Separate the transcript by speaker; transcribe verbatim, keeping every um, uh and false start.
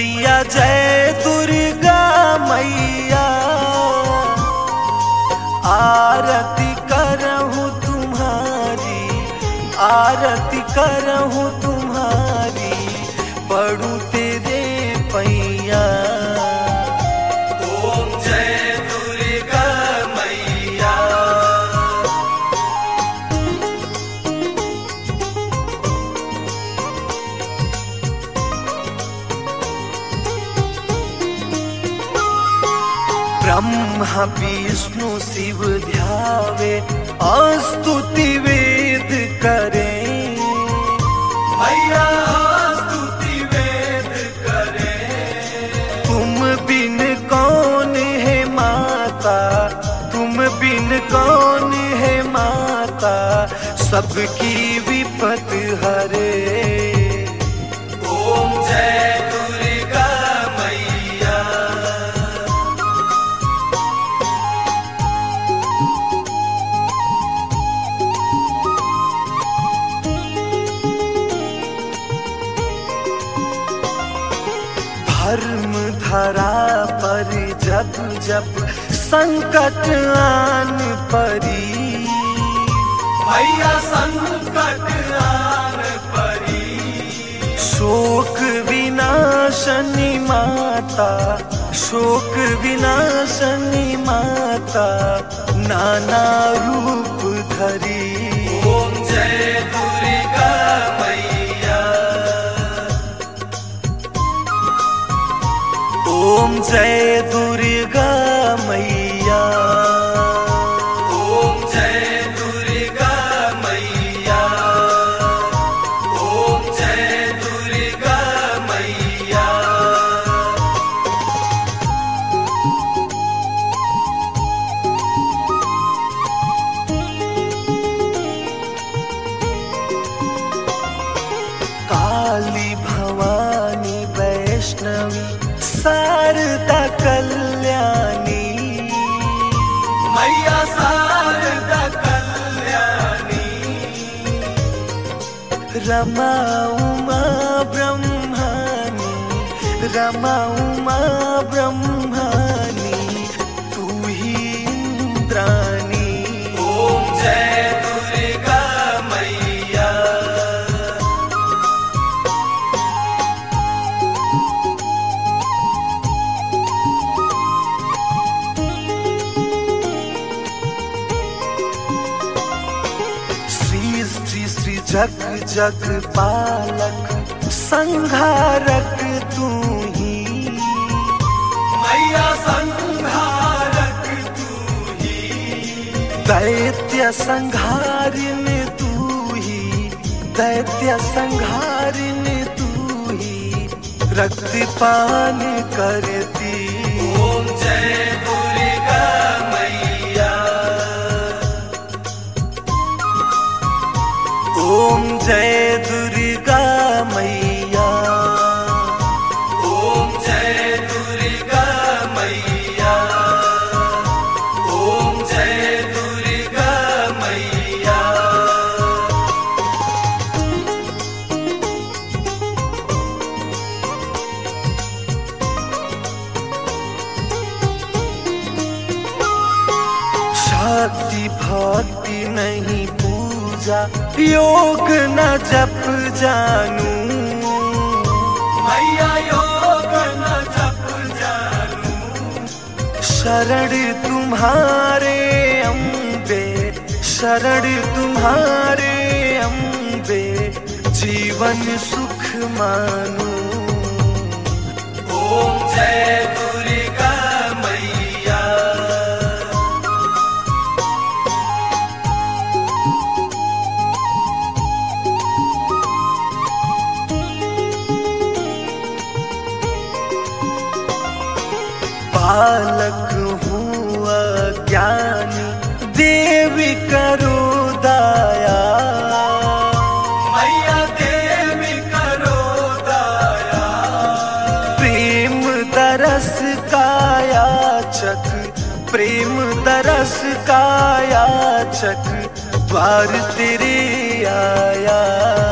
Speaker 1: मैया जय दुर्गा मैया, आरती करहूँ तुम्हारी, आरती करहूँ तुम्हारी, पढ़ूँ तेरे पैया। ओम जय दुर्गा मैया। ब्रह्मा विष्णु शिव ध्यावे, स्तुति वेद करे, मैया स्तुति वेद करे। तुम बिन कौन है माता, तुम बिन कौन है माता, सबकी विपत हरे। ओम जय दुर्गा मैया। धर्म धरा पर जब जब संकट आन परी, मैया संकट आन परी। शोक विनाशनी माता, शोक विनाशनी माता, नाना रूप धरी। ओम जय दुर्गा मैया। ओम जय दुर्गा मैया। ओम जय दुर्गा मैया। ओम जय दुर्गा मैया। काली भवानी वैष्णवी शारदा कल्याणी, मैया शारदा कल्याणी। रमा उमा ब्रह्मानी, रमा उमा ब्रह्मानी, तू ही इंद्राणी। ओम जय दुर्गा मैया। श्री श्री जग जग पालक संहारक तू ही, मैया संहारक तू ही। दैत्य संहारिन तू ही, दैत्य संहारिन तू ही, रक्तपान करती। ओम जय दुर्गा मैया। ओम जय दुर्गा मैया। ओम जय दुर्गा मैया। ओम जय दुर्गा मैया। शक्ति भक्ति नहीं पूजा, योग न जप जानू, मैया योग न जप जानू। शरण तुम्हारे अम्बे, शरण तुम्हारे अम्बे, जीवन सुख मानू। ओम जय दुर्गा मैया। बालक हूँ अज्ञानी, देवी करो दया, मैया देवी करो दया। प्रेम दरस का याचक, प्रेम दरस का याचक, द्वार तेरे आया।